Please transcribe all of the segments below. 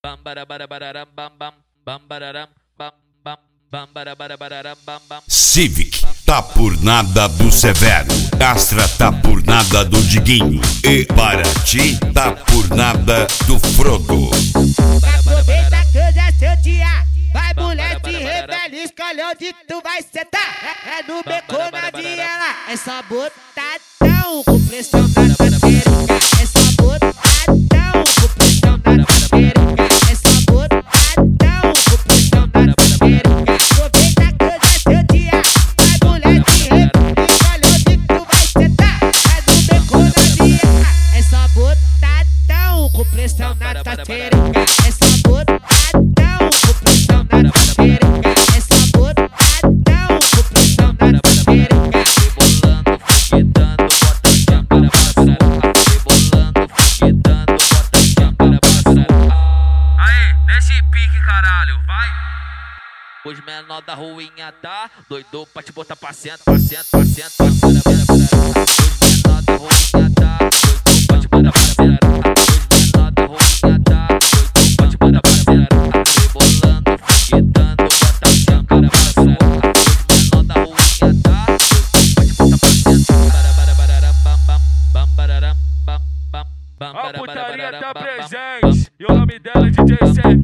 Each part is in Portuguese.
Bam barabarabaram bam bam bam bararam bam bam bam barabarabaram bam bam. Civic tá por nada do Severo, Astra tá por nada do Diguinho e Paraty tá por nada do Frodo. Aproveita que hoje é seu dia, vai moleque rebelde, escolhe onde tu vai sentar. É no beco na viela, é só botadão com pressão na peruca. É só botadão com pressão na peruca. É só botadão com pressão na peruca. Aproveita que hoje é seu dia, vai moleque rebelde, escolhe onde tu vai sentar. É no beco na viela, é só botadão com pressão na peruca. É só botadão com pressão na peruca. É só botadão com pressão na peruca. Rebolando, foguetando, bota a câmera pra cima. Rebolando, foguetando, bota a câmera pra cima. Aí, nesse pique, caralho, vai! Os menor da ruinha tá doido pra te botar pra cento, pra cento, pra cento, pra cento. Os menor da ruinha tá doido pra te botar pra cento. Os menor da ruinha tá doido pra te botar pra cento. Rebolando, foguetando, bota a câmera pra cima. Os menor da ruinha tá doido pra te botar pra cento. Barabarabaram bam bam bam bararam bam bam bam. A putaria tá presente e o nome dela é DJ Sev.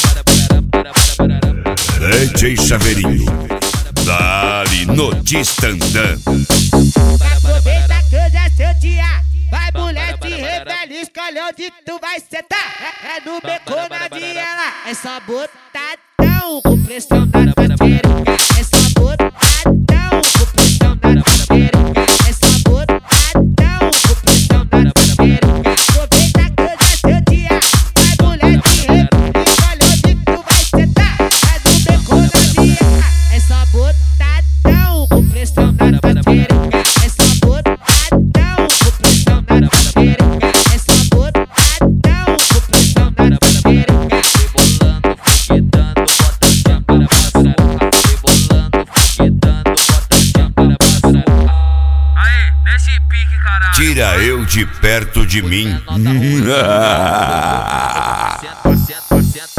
DJ Chaveirinho, dali no Distandã. Aproveita que hoje é seu dia, vai moleque rebelde, escolhe onde tu vai sentar. É no beco na viela, é só botadão com pressão na peruca. É só botadão com pressão na peruca. É só botadão com pressão na peruca. Aproveita que hoje é seu dia, vai moleque rebelde, escolhe onde tu vai sentar. É no beco na viela, é só botadão com pressão na peruca. É só botadão com pressão na peruca. É só botadão com pressão na peruca. Rebolando, foguetando, bota a câmera pra cima. Rebolando, foguetando, bota a câmera pra cima. Aí, nesse pique, caralho. Tira eu de perto de mim. Menor da ruinha, 100%, 100%, 100%.